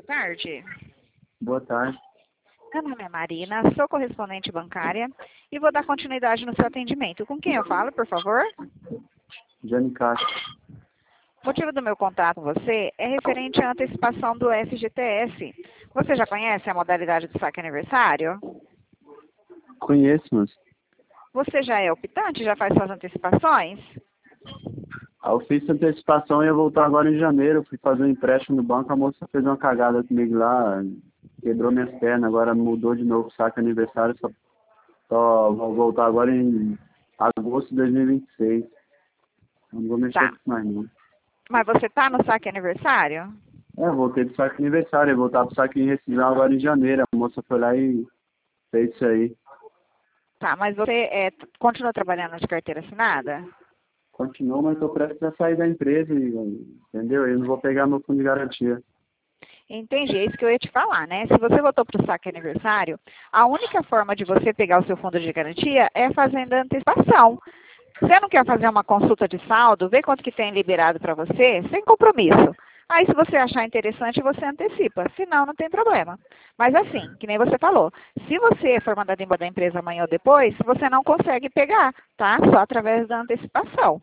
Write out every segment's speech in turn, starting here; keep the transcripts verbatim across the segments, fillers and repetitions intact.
tarde. Boa tarde. Meu nome é Marina, sou correspondente bancária e vou dar continuidade no seu atendimento. Com quem eu falo, por favor? Jane Castro. O motivo do meu contato com você é referente à antecipação do F G T S. Você já conhece a modalidade do saque aniversário? Conheço, mas Você já é optante? Já faz suas antecipações? eu fiz antecipação e ia voltar agora em janeiro. Eu fui fazer um empréstimo no banco, a moça fez uma cagada comigo lá, quebrou minhas pernas, agora mudou de novo o saque aniversário, só, só vou voltar agora em agosto de dois mil e vinte e seis. Não vou mexer Tá. com isso mais não. Mas você tá no saque aniversário? É, eu voltei do saque aniversário, ia voltar pro saque em rescisão agora em janeiro. A moça foi lá e fez isso aí. Tá, mas você é, t- continua trabalhando de carteira assinada? Continuou, mas estou prestes a sair da empresa, e, entendeu? Eu não vou pegar meu fundo de garantia. Entendi, é isso que eu ia te falar, né? Se você votou para o saque aniversário, a única forma de você pegar o seu fundo de garantia é fazendo a antecipação. Você não quer fazer uma consulta de saldo, ver quanto que tem liberado para você, sem compromisso. Aí, se você achar interessante, você antecipa. Se não, não tem problema. Mas assim, que nem você falou, se você for mandado embora da empresa amanhã ou depois, você não consegue pegar, tá? Só através da antecipação,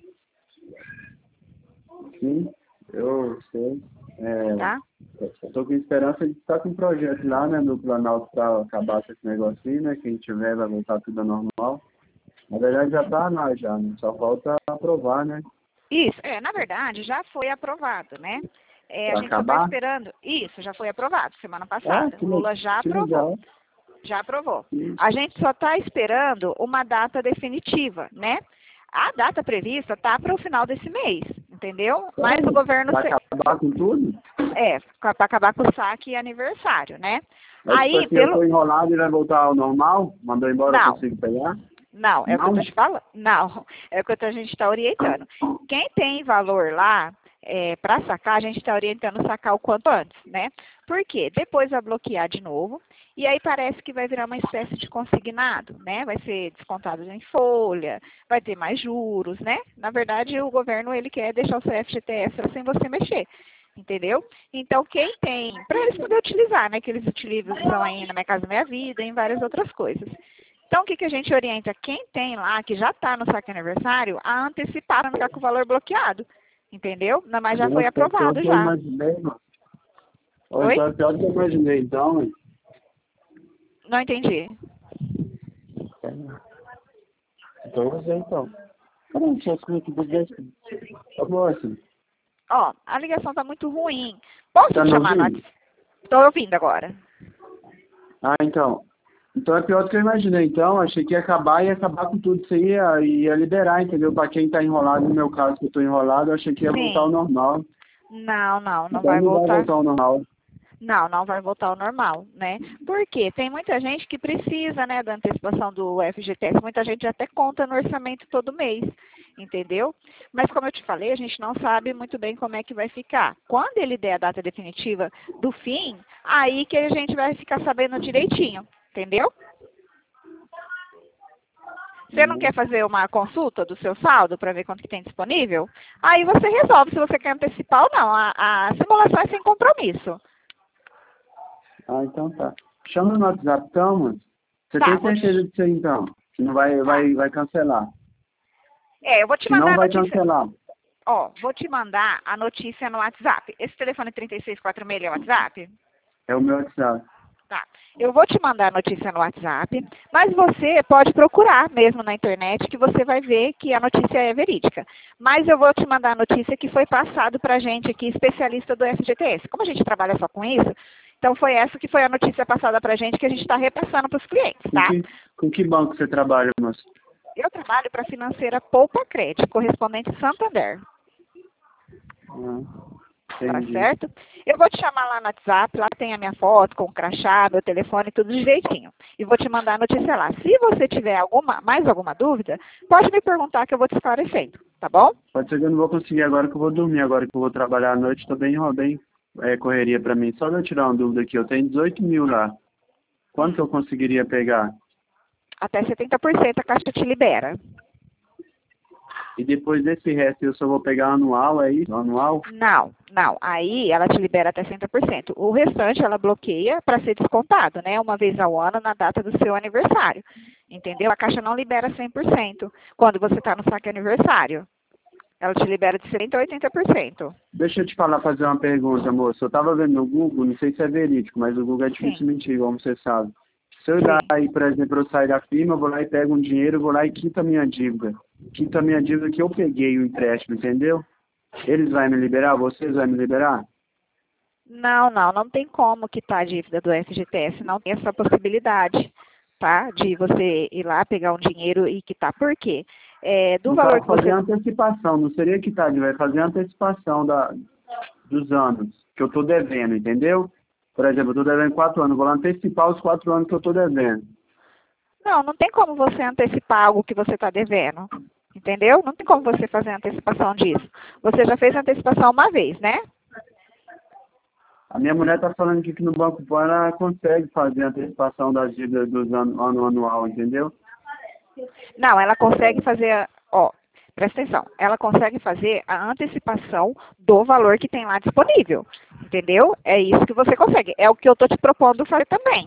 Sim, eu sei. É, tá? eu tô com esperança de estar com um projeto lá, né, no Planalto para acabar com esse negocinho, né? Quem tiver vai voltar tudo ao normal. Na verdade já tá lá já, né? Só falta aprovar, né? Isso, é, na verdade, já foi aprovado, né? É, a Para gente só está acabar. esperando. Isso, já foi aprovado semana Ah, passada. que, O le- Lula já que aprovou. legal. Já aprovou. Sim. A gente só está esperando uma data definitiva, né? A data prevista está para o final desse mês, entendeu? Mas o Sério? governo Vai se- acabar com tudo? é para acabar com o saque e aniversário, né? É tipo Aí, assim, eu pelo. tô enrolado e vai voltar ao normal? Mandou embora, eu Não, consigo pegar? não, é o que eu Não? estou te falando. Não, é o que a gente está orientando. Quem tem valor lá para sacar, a gente está orientando sacar o quanto antes, né? Por quê? Depois vai bloquear de novo e aí parece que vai virar uma espécie de consignado, né? Vai ser descontado em folha, vai ter mais juros, né? Na verdade, o governo ele quer deixar o seu F G T S lá sem você mexer. Entendeu? Então, quem tem, para eles poderem utilizar, né? Que eles utilizam aí na Minha Casa Minha Vida, em várias outras coisas. Então, o que, que a gente orienta? Quem tem lá, que já está no saque aniversário, a antecipar para não ficar com o valor bloqueado. Entendeu? Não, mas já foi Nossa, é pior do aprovado que eu já. imaginei, mano. Ou Oi? então é pior do que eu imaginei, então, hein? Não entendi. Então eu sei, então. Caramba, tinha escrito do desse. Ô, moça, Ó, a ligação está muito ruim. Posso tá te me chamar no ouvindo? WhatsApp? Estou ouvindo agora. Ah, então. Então é pior do que eu imaginei. Então, achei que ia acabar e ia acabar com tudo. Isso aí ia, ia liberar, entendeu? Pra quem tá enrolado, no meu caso, que eu tô enrolado, eu achei que ia voltar ao Sim. normal. Não, não, não Então vai não vai voltar. voltar ao normal. Não, não vai voltar ao normal, né? Porque tem muita gente que precisa, né, da antecipação do F G T S. Muita gente até conta no orçamento todo mês, entendeu? Mas como eu te falei, a gente não sabe muito bem como é que vai ficar. Quando ele der a data definitiva do fim, aí que a gente vai ficar sabendo direitinho, entendeu? Você não Né? quer fazer uma consulta do seu saldo para ver quanto que tem disponível? Aí você resolve se você quer antecipar ou não. A, a simulação é sem compromisso. Ah, então tá. Chama no WhatsApp, então, mano. Você Tá, tem vou te, certeza disso aí, então? Que não vai, tá. vai, vai cancelar. É, eu vou te Que não mandar a vai notícia. cancelar. Ó, vou te mandar a notícia no WhatsApp. Esse telefone trinta e seis quarenta e seis é o WhatsApp? É o meu WhatsApp. Tá. Eu vou te mandar a notícia no WhatsApp, mas você pode procurar mesmo na internet que você vai ver que a notícia é verídica. Mas eu vou te mandar a notícia que foi passado para a gente aqui, especialista do F G T S. Como a gente trabalha só com isso, então foi essa que foi a notícia passada para a gente que a gente está repassando para os clientes, Com tá? que, com que banco você trabalha, moço? Eu trabalho para a financeira Poupa Crédito, correspondente Santander. Ah, Tá entendi. certo? Eu vou te chamar lá no WhatsApp, lá tem a minha foto com o crachá, meu telefone, tudo direitinho. E vou te mandar a notícia lá. Se você tiver alguma, mais alguma dúvida, pode me perguntar que eu vou te esclarecendo, tá bom? Pode ser que eu não vou conseguir agora que eu vou dormir, agora que eu vou trabalhar à noite, tô bem, bem é, correria pra mim. Só de eu tirar uma dúvida aqui, eu tenho dezoito mil lá. Quanto que eu conseguiria pegar? Até setenta por cento a Caixa te libera. E depois desse resto eu só vou pegar anual aí? Anual? Não, não. Aí ela te libera até sessenta por cento. O restante ela bloqueia para ser descontado, né? Uma vez ao ano na data do seu aniversário. Entendeu? A Caixa não libera cem por cento quando você está no saque aniversário. Ela te libera de setenta por cento a oitenta por cento. Deixa eu te falar, fazer uma pergunta, moça. Eu tava vendo no Google, não sei se é verídico, mas o Google é difícil Sim. mentir, como você sabe. Se eu Sim. dar aí, por exemplo, eu sair da firma, eu vou lá e pego um dinheiro, vou lá e quito a minha dívida. Quito a minha dívida que eu peguei o empréstimo, entendeu? Eles vão me liberar? Vocês vão me liberar? Não, não, não tem como quitar a dívida do F G T S, não tem essa possibilidade, tá? De você ir lá, pegar um dinheiro e quitar. Por quê? É, do No valor caso, que você... fazer a antecipação, não seria quitar, vai fazer a antecipação da, dos anos que eu tô devendo, entendeu? Por exemplo, eu tô devendo quatro anos, vou lá antecipar os quatro anos que eu tô devendo. Não, não tem como você antecipar algo que você está devendo, entendeu? Não tem como você fazer a antecipação disso. Você já fez a antecipação uma vez, né? A minha mulher tá falando aqui que no Banco Pan ela consegue fazer a antecipação das dívidas dos anos ano anual, entendeu? Não, ela consegue fazer, ó, presta atenção, ela consegue fazer a antecipação do valor que tem lá disponível, entendeu? É isso que você consegue, é o que eu tô te propondo fazer também.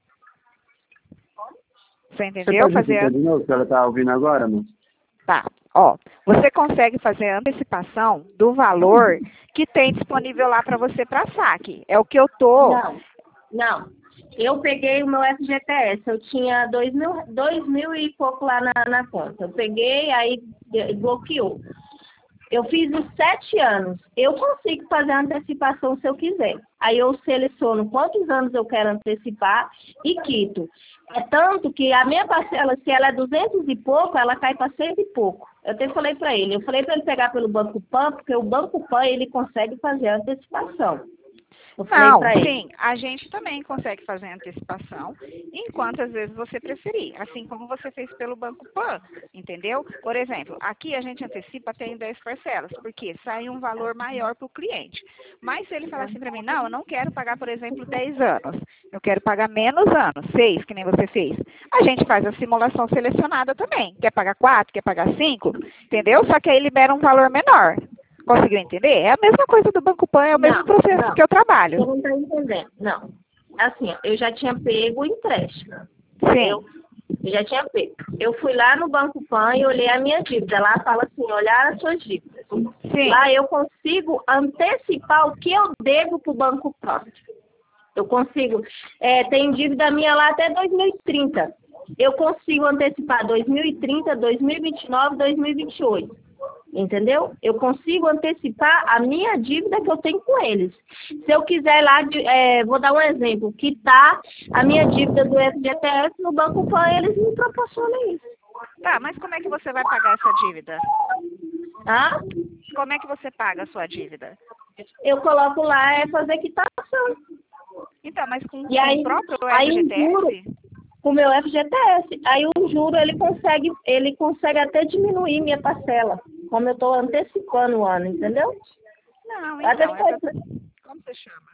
Você entendeu? Você Fazer a... de novo que ela tá ouvindo agora, moço? Tá, ó, você consegue fazer a antecipação do valor que tem disponível lá para você para saque. É o que eu tô... Não, não. Eu peguei o meu F G T S, eu tinha dois mil, dois mil e pouco lá na, na conta. Eu peguei, aí bloqueou. Eu fiz os sete anos. Eu consigo fazer a antecipação se eu quiser. Aí eu seleciono quantos anos eu quero antecipar e quito. É tanto que a minha parcela, se ela é duzentos e pouco, ela cai para cento e pouco. Eu até falei para ele. Eu falei para ele pegar pelo Banco Pan, porque o Banco Pan, ele consegue fazer a antecipação. Eu falei Não, pra ele. sim, a gente também consegue fazer antecipação em quantas vezes você preferir, assim como você fez pelo Banco Pan, entendeu? Por exemplo, aqui a gente antecipa até em dez parcelas, porque sai um valor maior para o cliente. Mas se ele falar assim para mim, não, eu não quero pagar, por exemplo, dez anos, eu quero pagar menos anos, seis, que nem você fez, a gente faz a simulação selecionada também. Quer pagar quatro, quer pagar cinco, entendeu? Só que aí libera um valor menor. Conseguiu entender? É a mesma coisa do Banco Pan, é o mesmo Não, processo não. que eu trabalho. Você não está entendendo. Não. Assim, ó, eu já tinha pego o empréstimo. Sim. Eu, eu já tinha pego. Eu fui lá no Banco Pan e olhei a minha dívida. Lá fala assim, olhar as suas dívidas. Sim. Lá eu consigo antecipar o que eu devo para o Banco Pan. Eu consigo. É, tem dívida minha lá até dois mil e trinta. Eu consigo antecipar dois mil e trinta, dois mil e vinte e nove, dois mil e vinte e oito. Entendeu? Eu consigo antecipar a minha dívida que eu tenho com eles. Se eu quiser lá, é, vou dar um exemplo, quitar a minha dívida do F G T S no Banco Pan, eles me proporcionam isso. Tá, mas como é que você vai pagar essa dívida? Tá? Como é que você paga a sua dívida? Eu coloco lá, é fazer quitação. Então, mas com, E com aí, o próprio aí F G T S? juro, com o meu F G T S. Aí o juro, ele consegue, ele consegue até diminuir minha parcela. Como eu estou antecipando o ano, entendeu? Não, Até então, foi. essa... como você chama?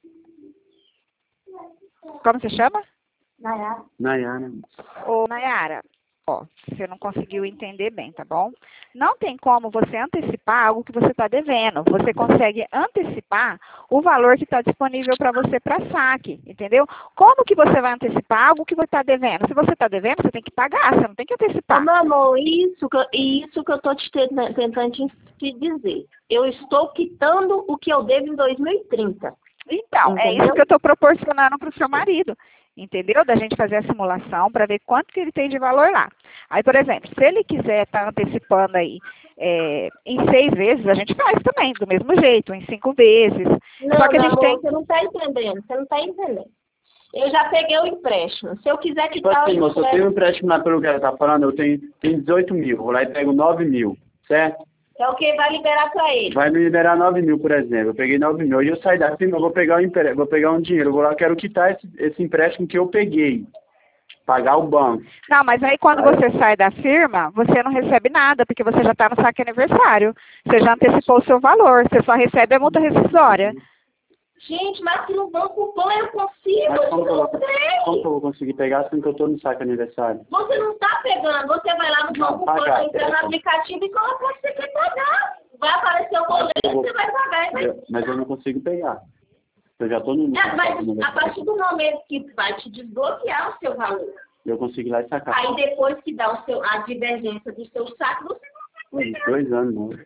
Como você chama? Nayara. Nayara. Ô, Nayara, ó, você não conseguiu entender bem, tá bom? Não tem como você antecipar algo que você está devendo. Você consegue antecipar o valor que está disponível para você para saque, entendeu? Como que você vai antecipar algo que você está devendo? Se você está devendo, você tem que pagar, você não tem que antecipar. Ô, meu amor, isso que, eu- isso que eu estou te te- tentando te, te dizer. Eu estou quitando o que eu devo em dois mil e trinta. Então, é Entendeu? isso que eu estou proporcionando para o seu marido, entendeu? Da gente fazer a simulação para ver quanto que ele tem de valor lá. Aí, por exemplo, se ele quiser estar tá antecipando aí é, em seis vezes, a gente faz também, do mesmo jeito, em cinco vezes. Não, Só que a meu gente amor, tem... você não está entendendo, você não está entendendo. Eu já peguei o empréstimo. Se eu quiser Tipo quitar assim, o moço, eu tenho um empréstimo, empréstimo lá pelo que ela tá falando, eu tenho, tenho dezoito mil, vou lá e pego nove mil, certo? é o que vai liberar para ele. Vai me liberar nove mil, por exemplo. Eu peguei nove mil. Hoje eu saio da firma, eu vou pegar, um empre... vou pegar um dinheiro. Eu vou lá, eu quero quitar esse, esse empréstimo que eu peguei. Pagar o banco. Não, mas aí quando Aí você sai da firma, você não recebe nada, porque você já está no saque aniversário. Você já antecipou o seu valor, você só recebe a multa rescisória. Gente, mas se no Banco Pan eu consigo, Mas como que eu, eu vou, não sei. como que eu vou conseguir pegar assim que eu tô no saque aniversário? Você não está pegando. Você vai lá no Banco Pan, entra no aplicativo e coloca onde você quer pagar. Vai aparecer o boleto, você vai pagar. E vai... Eu, mas eu não consigo pegar. Eu já estou no... É, mas a partir do momento que vai te desbloquear o seu valor. Eu consigo ir lá e sacar. Aí depois que dá o seu, a divergência do seu saque, você Uns dois anos, não.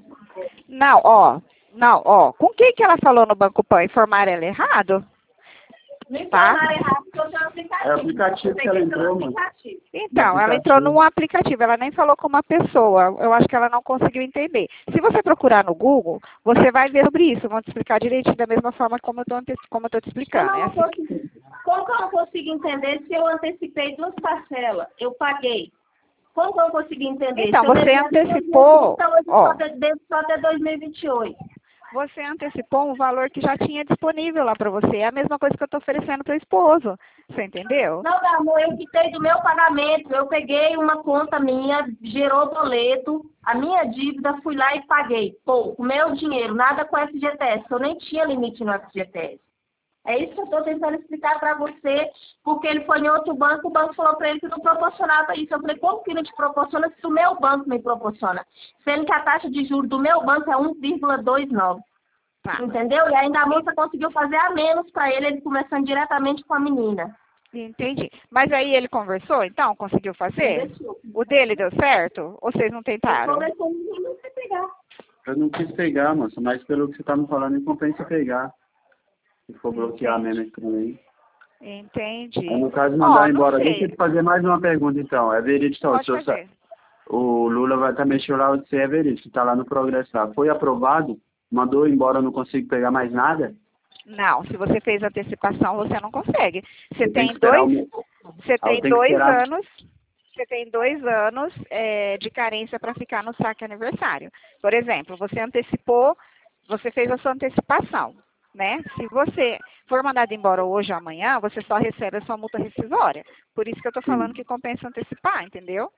Não, ó. Não, ó. Com quem que ela falou no Banco Pan? Informaram ela errado? não Tá. informaram errado porque eu tenho um aplicativo. É o aplicativo que ela entrou, mano. Então, ela entrou num aplicativo, ela nem falou com uma pessoa. Eu acho que ela não conseguiu entender. Se você procurar no Google, você vai ver sobre isso. Vão te explicar direitinho da mesma forma como eu tô, ante- como eu tô te explicando. Eu É não assim. consigo- Como que eu não consigo entender se eu antecipei duas parcelas? Eu paguei. Como que eu consigo entender? Então, Se eu você devia antecipou, então hoje ó. só de- devo só até dois mil e vinte e oito. Você antecipou um valor que já tinha disponível lá para você. É a mesma coisa que eu estou oferecendo para o esposo. Você entendeu? Não, meu amor, eu quitei do meu pagamento. Eu peguei uma conta minha, gerou boleto, a minha dívida, fui lá e paguei. Pô, o meu dinheiro, nada com F G T S. Eu nem tinha limite no F G T S. É isso que eu estou tentando explicar para você, porque ele foi em outro banco, o banco falou para ele que não proporcionava isso. Eu falei, como que não te proporciona se o meu banco me proporciona? Sendo que a taxa de juros do meu banco é um vírgula vinte e nove. Tá. Entendeu? E ainda a moça conseguiu fazer a menos para ele, ele começando diretamente com a menina. Entendi. Mas aí ele conversou, então? Conseguiu fazer? Conversou. O dele deu certo? Ou vocês não tentaram? Conversou, ninguém não quer pegar. Eu não quis pegar, moça, mas pelo que você tá me falando, não compensa pegar. Se for bloquear mesmo esse trem aí. Entendi. Aí, no caso, Ó, mandar não embora. sei. Deixa eu te fazer mais uma pergunta, então. É verídico, então, Pode se eu sa- fazer. o Lula vai estar mexendo lá, você é verídico, tá lá no Progressar. Foi aprovado? Mandou embora, eu não consigo pegar mais nada? Não, se você fez antecipação, você não consegue. Você Eu tenho tem que esperar dois, o- você Ah, eu tem tenho que dois esperar. anos, você tem dois anos é, de carência para ficar no saque aniversário. Por exemplo, você antecipou, você fez a sua antecipação, né? Se você for mandado embora hoje ou amanhã, você só recebe a sua multa rescisória. Por isso que eu estou falando que compensa antecipar, entendeu?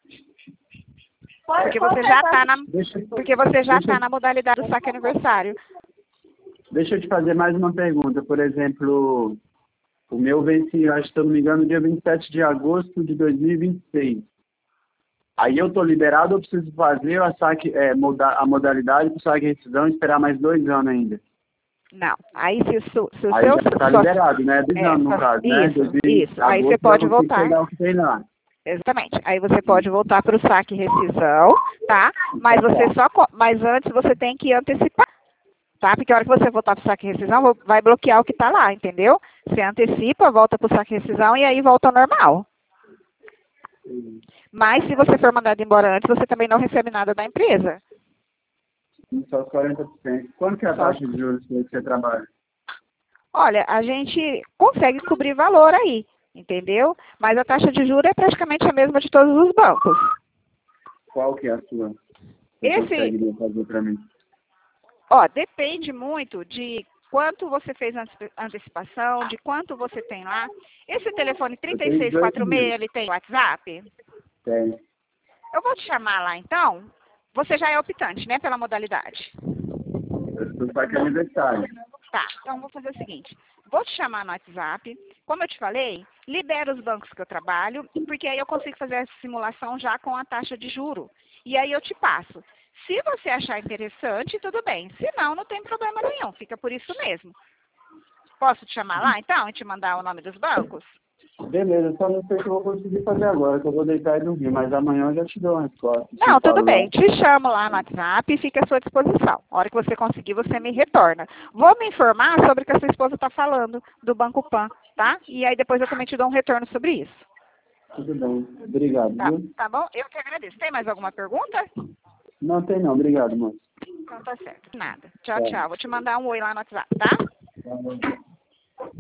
Pode- Porque pode você já tentar. está na, Deixa, porque você já deixa- está na modalidade do saque aniversário. deixa eu te fazer mais uma pergunta. Por exemplo, o meu vence, acho que, se eu não me engano, dia vinte e sete de agosto de dois mil e vinte e seis. Aí eu estou liberado ou preciso fazer a, saque, é, moda- a modalidade para o saque e rescisão e esperar mais dois anos ainda? Não. Aí se, o su- se o Aí seu... já está sua- liberado, né? Dois É, anos, no só- caso, né? isso, dois mil e vinte, isso. Aí você agosto, pode eu consigo voltar. pegar o que tem lá. Exatamente. Aí você pode voltar para o saque e rescisão, tá? Mas você só, co- mas antes você tem que antecipar, tá? Porque a hora que você voltar para o saque e rescisão, vo- vai bloquear o que está lá, entendeu? Você antecipa, volta para o saque e rescisão e aí volta ao normal. Mas se você for mandado embora antes, você também não recebe nada da empresa. Só os quarenta por cento. Quanto que é a Só- taxa de juros que você trabalha? Olha, a gente consegue cobrir valor aí, entendeu? Mas a taxa de juros é praticamente a mesma de todos os bancos. Qual que é a sua? Você Esse- conseguiria fazer para mim? Ó, depende muito de quanto você fez ante- antecipação, de quanto você tem lá. Esse telefone trinta e seis quarenta e seis, ele tem WhatsApp? Tem. Eu vou te chamar lá, então. Você já é optante, né, pela modalidade. Eu estou saque aniversário. Tá, então vou fazer o seguinte. Vou te chamar no WhatsApp. Como eu te falei, libera os bancos que eu trabalho, porque aí eu consigo fazer essa simulação já com a taxa de juro. E aí eu te passo. Se você achar interessante, tudo bem. Se não, não tem problema nenhum. Fica por isso mesmo. Posso te chamar lá, então, e te mandar o nome dos bancos? Beleza, só não sei se eu vou conseguir fazer agora, que eu vou deitar e dormir, mas amanhã eu já te dou uma resposta. Não, Te tudo falo bem. lá. Te chamo lá no WhatsApp e fica à sua disposição. A hora que você conseguir, você me retorna. Vou me informar sobre o que a sua esposa está falando do Banco Pan, tá? E aí depois eu também te dou um retorno sobre isso. Tudo bem, obrigado, Tá, viu? tá bom? Eu que agradeço. Tem mais alguma pergunta? Não tem não, obrigado, moço. Então tá certo. Nada. Tchau, Tá. tchau. Vou te mandar um oi lá no WhatsApp, tá? Tá bom.